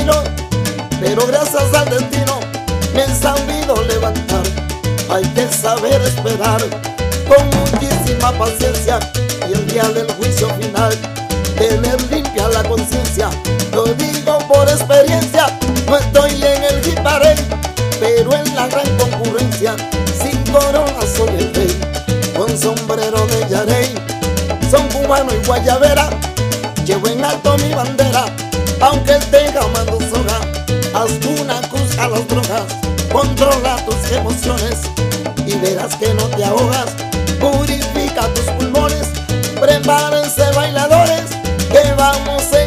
camino, pero gracias al destino me he sabido levantar. Hay que saber esperar con muchísima paciencia, y el día del juicio final tener limpia la conciencia. Lo digo por experiencia, no estoy en el jiparey, pero en la gran concurrencia sin corona soy el rey. Con sombrero de yarey, son cubano y guayabera, llevo en alto mi bandera, aunque esté jamando soga. Haz una cruz a las drogas, controla tus emociones y verás que no te ahogas. Purifica tus pulmones, prepárense bailadores, que vamos a